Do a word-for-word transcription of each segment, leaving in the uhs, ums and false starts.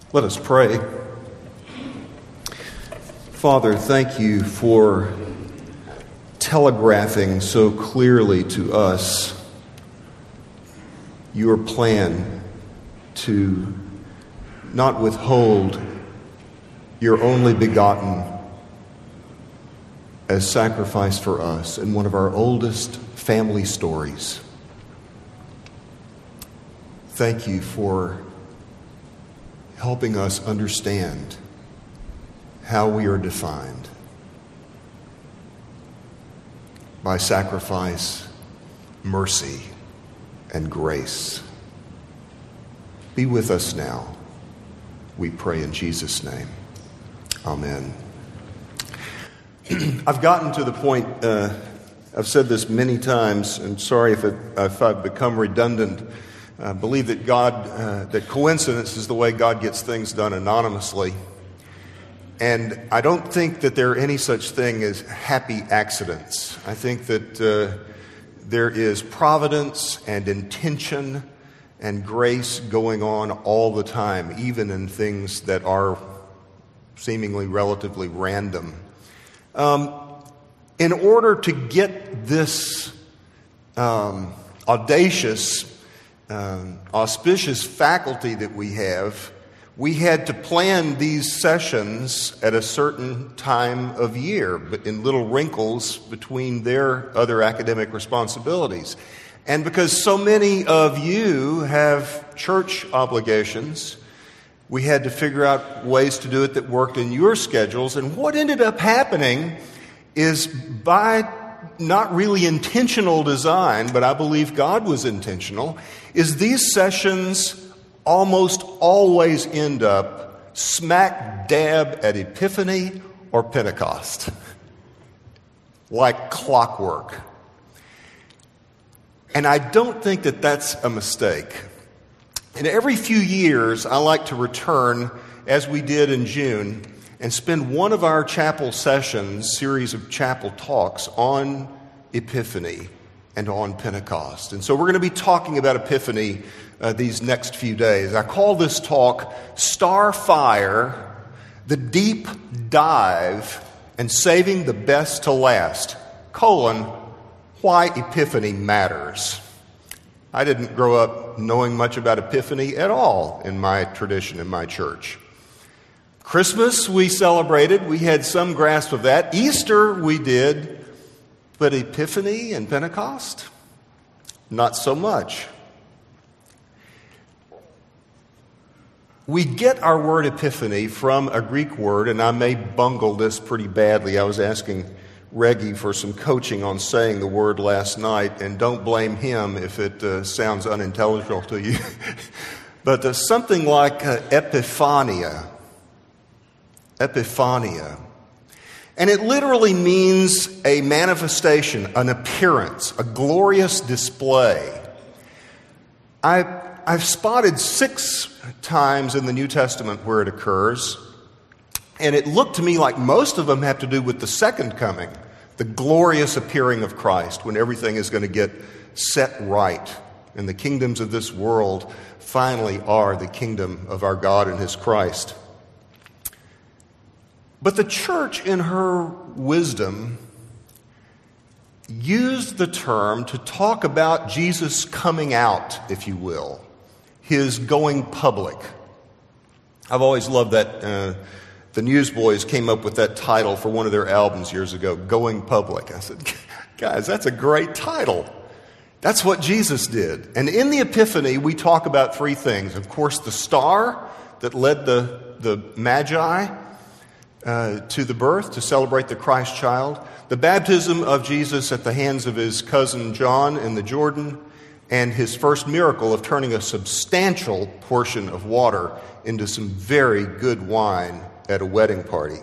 Let us pray. Father, thank you for telegraphing so clearly to us your plan to not withhold your only begotten as sacrifice for us in one of our oldest family stories. Thank you for helping us understand how we are defined by sacrifice, mercy, and grace. Be with us now, we pray in Jesus' name. Amen. I've gotten to the point, uh, I've said this many times, and sorry if, it, if I've become redundant. I believe that God, uh, that coincidence is the way God gets things done anonymously. And I don't think that there are any such thing as happy accidents. I think that uh, there is providence and intention and grace going on all the time, even in things that are seemingly relatively random. Um, in order to get this um, audacious Um, auspicious faculty that we have, we had to plan these sessions at a certain time of year, but in little wrinkles between their other academic responsibilities. And because so many of you have church obligations, we had to figure out ways to do it that worked in your schedules. And what ended up happening is, by not really intentional design, but I believe God was intentional, is these sessions almost always end up smack dab at Epiphany or Pentecost. Like clockwork. And I don't think that that's a mistake. And every few years, I like to return, as we did in June, and spend one of our chapel sessions, series of chapel talks, on Epiphany and on Pentecost. And so we're going to be talking about Epiphany uh, these next few days. I call this talk Starfire, the Deep Dive, and Saving the Best to Last, colon, Why Epiphany Matters. I didn't grow up knowing much about Epiphany at all in my tradition, in my church. Christmas we celebrated, we had some grasp of that. Easter we did, but Epiphany and Pentecost, not so much. We get our word epiphany from a Greek word, and I may bungle this pretty badly. I was asking Reggie for some coaching on saying the word last night, and don't blame him if it uh, sounds unintelligible to you. But uh, something like uh, epiphania. Epiphania. And it literally means a manifestation, an appearance, a glorious display. I, I've spotted six times in the New Testament where it occurs, and it looked to me like most of them have to do with the second coming, the glorious appearing of Christ, when everything is going to get set right, and the kingdoms of this world finally are the kingdom of our God and His Christ. But the church, in her wisdom, used the term to talk about Jesus coming out, if you will, His going public. I've always loved that. Uh, the Newsboys came up with that title for one of their albums years ago, Going Public. I said, guys, that's a great title. That's what Jesus did. And in the Epiphany, we talk about three things. Of course, the star that led the, the Magi Uh, to the birth, to celebrate the Christ child, the baptism of Jesus at the hands of his cousin John in the Jordan, and his first miracle of turning a substantial portion of water into some very good wine at a wedding party.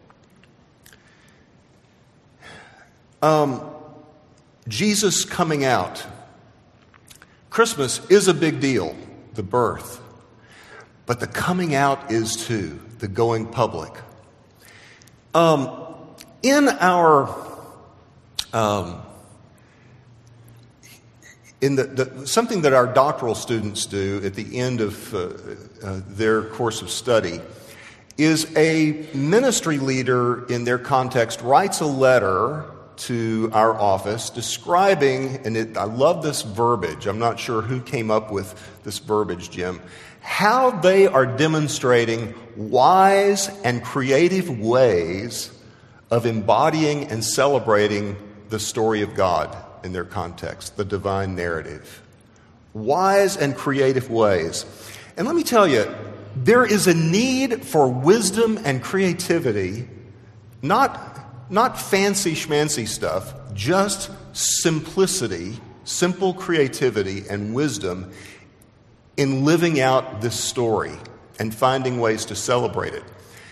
Um, Jesus coming out. Christmas is a big deal, the birth, but the coming out is too, the going public. Um, in our um, In the, the, something that our doctoral students do at the end of uh, uh, their course of study is a ministry leader in their context writes a letter to our office describing, and it, I love this verbiage, I'm not sure who came up with this verbiage, Jim, how they are demonstrating wise and creative ways of embodying and celebrating the story of God in their context, the divine narrative. Wise and creative ways. And let me tell you, there is a need for wisdom and creativity, not, not fancy schmancy stuff, just simplicity, simple creativity and wisdom in living out this story and finding ways to celebrate it.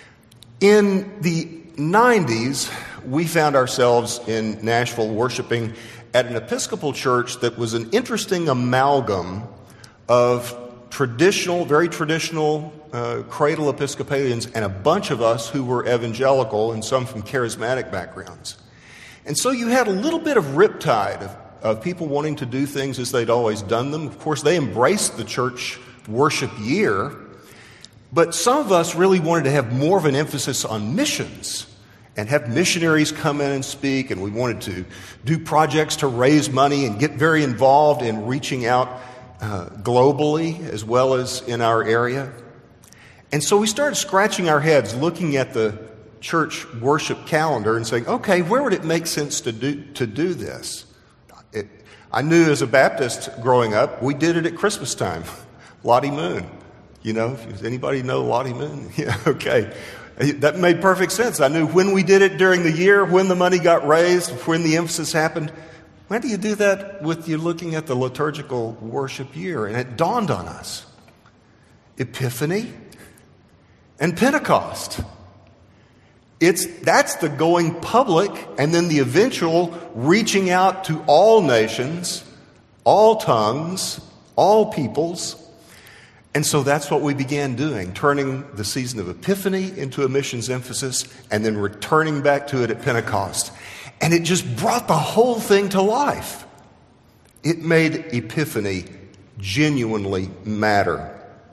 In the nineties, we found ourselves in Nashville worshiping at an Episcopal church that was an interesting amalgam of traditional, very traditional uh, cradle Episcopalians and a bunch of us who were evangelical and some from charismatic backgrounds. And so you had a little bit of riptide of, of people wanting to do things as they'd always done them. Of course, they embraced the church worship year, but some of us really wanted to have more of an emphasis on missions and have missionaries come in and speak, and we wanted to do projects to raise money and get very involved in reaching out uh, globally as well as in our area. And so we started scratching our heads looking at the church worship calendar and saying, okay, where would it make sense to do, to do this? It, I knew as a Baptist growing up, we did it at Christmas time, Lottie Moon. You know, does anybody know Lottie Moon? Yeah, okay. That made perfect sense. I knew when we did it during the year, when the money got raised, when the emphasis happened. When do you do that with you looking at the liturgical worship year? And it dawned on us. Epiphany and Pentecost. It's, that's the going public and then the eventual reaching out to all nations, all tongues, all peoples. And so that's what we began doing, turning the season of Epiphany into a missions emphasis and then returning back to it at Pentecost. And it just brought the whole thing to life. It made Epiphany genuinely matter.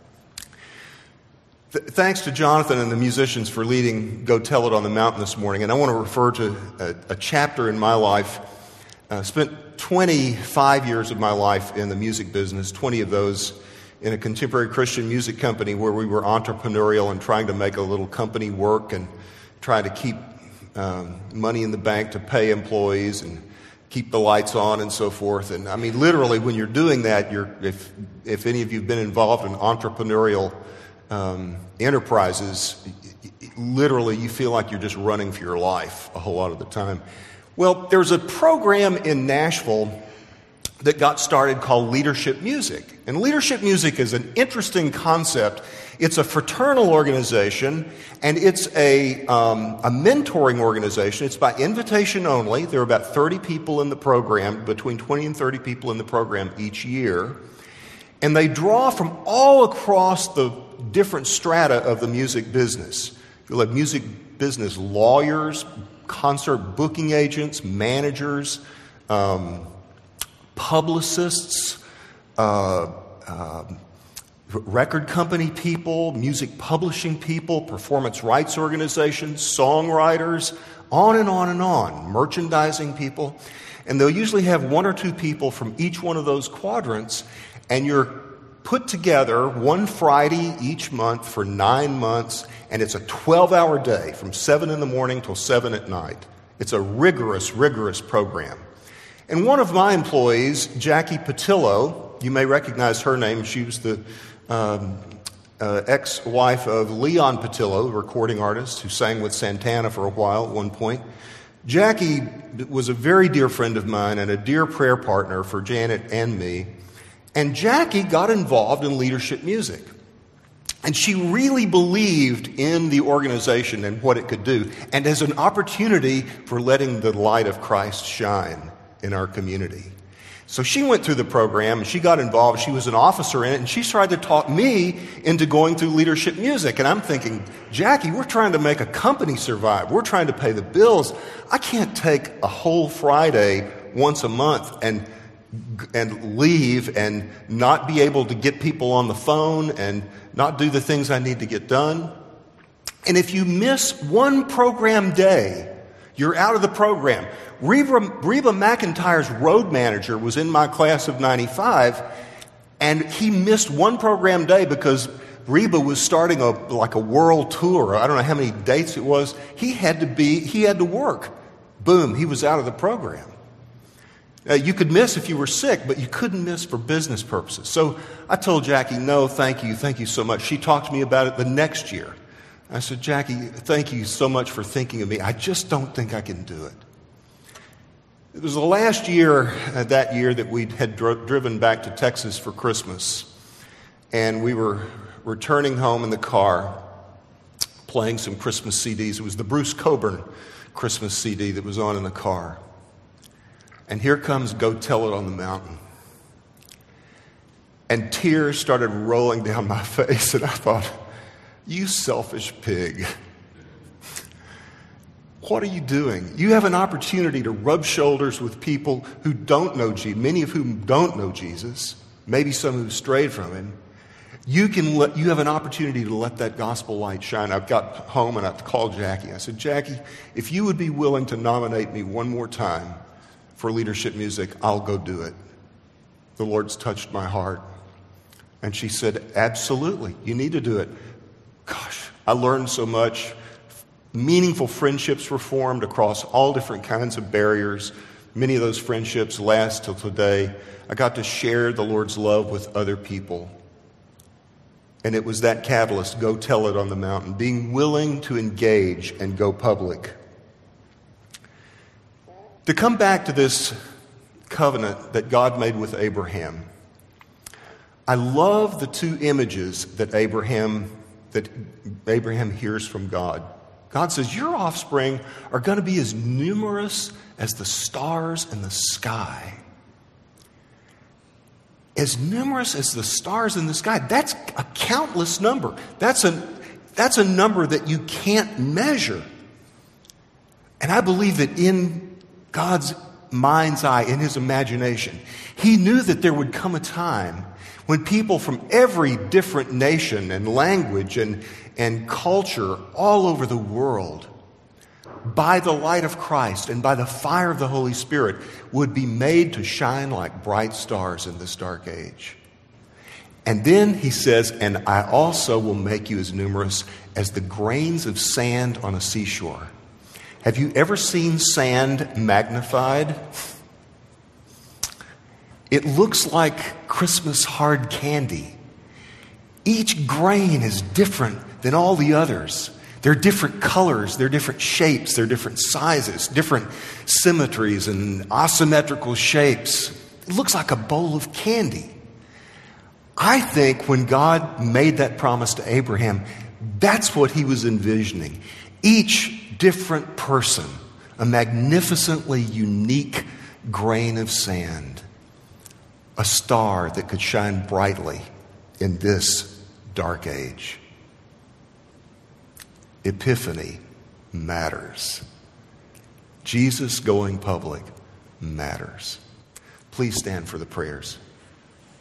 Th- thanks to Jonathan and the musicians for leading Go Tell It on the Mountain this morning. And I want to refer to a, a chapter in my life. I spent twenty-five years of my life in the music business, twenty of those in a contemporary Christian music company where we were entrepreneurial and trying to make a little company work and try to keep um, money in the bank to pay employees and keep the lights on and so forth. And I mean, literally, when you're doing that, you're if if any of you have been involved in entrepreneurial um, enterprises, literally you feel like you're just running for your life a whole lot of the time. Well, there's a program in Nashville that got started called Leadership Music. And Leadership Music is an interesting concept. It's a fraternal organization, and it's a, um, a mentoring organization. It's by invitation only. There are about thirty people in the program, between twenty and thirty people in the program each year. And they draw from all across the different strata of the music business. You'll have music business lawyers, concert booking agents, managers, um, publicists, uh, uh, record company people, music publishing people, performance rights organizations, songwriters, on and on and on, merchandising people. And they'll usually have one or two people from each one of those quadrants, and you're put together one Friday each month for nine months, and it's a twelve-hour day from seven in the morning till seven at night. It's a rigorous, rigorous program. And one of my employees, Jackie Patillo, you may recognize her name. She was the um, uh, ex-wife of Leon Patillo, the recording artist who sang with Santana for a while at one point. Jackie was a very dear friend of mine and a dear prayer partner for Janet and me. And Jackie got involved in Leadership Music. And she really believed in the organization and what it could do, and as an opportunity for letting the light of Christ shine in our community. So she went through the program and she got involved. She was an officer in it, and she tried to talk me into going through Leadership Music. And I'm thinking, Jackie, we're trying to make a company survive. We're trying to pay the bills. I can't take a whole Friday once a month and and leave and not be able to get people on the phone and not do the things I need to get done. And if you miss one program day, you're out of the program. Reba, Reba McIntyre's road manager was in my class of ninety-five, and he missed one program day because Reba was starting a like a world tour. I don't know how many dates it was. He had to be, he had to work. Boom, he was out of the program. Uh, you could miss if you were sick, but you couldn't miss for business purposes. So I told Jackie, no, thank you, thank you so much. She talked to me about it the next year. I said, Jackie, thank you so much for thinking of me. I just don't think I can do it. It was the last year, uh, that year, that we had dro- driven back to Texas for Christmas. And we were returning home in the car, playing some Christmas C Ds. It was the Bruce Coburn Christmas C D that was on in the car. And here comes Go Tell It on the Mountain. And tears started rolling down my face, and I thought, you selfish pig. What are you doing? You have an opportunity to rub shoulders with people who don't know Jesus, many of whom don't know Jesus, maybe some who've strayed from him. You can let, you have an opportunity to let that gospel light shine. I got home and I called Jackie. I said, Jackie, if you would be willing to nominate me one more time for leadership music, I'll go do it. The Lord's touched my heart. And she said, absolutely, you need to do it. Gosh, I learned so much. Meaningful friendships were formed across all different kinds of barriers. Many of those friendships last till today. I got to share the Lord's love with other people. And it was that catalyst, Go Tell It on the Mountain, being willing to engage and go public. To come back to this covenant that God made with Abraham, I love the two images that Abraham that Abraham hears from God. God says, your offspring are going to be as numerous as the stars in the sky. As numerous as the stars in the sky. That's a countless number. That's a, that's a number that you can't measure. And I believe that in God's mind's eye, in his imagination, he knew that there would come a time when people from every different nation and language and, and culture all over the world, by the light of Christ and by the fire of the Holy Spirit, would be made to shine like bright stars in this dark age. And then he says, and I also will make you as numerous as the grains of sand on a seashore. Have you ever seen sand magnified? It looks like Christmas hard candy. Each grain is different than all the others. They're different colors, they're different shapes, they're different sizes, different symmetries and asymmetrical shapes. It looks like a bowl of candy. I think when God made that promise to Abraham, that's what he was envisioning. Each different person, a magnificently unique grain of sand. A star that could shine brightly in this dark age. Epiphany matters. Jesus going public matters. Please stand for the prayers.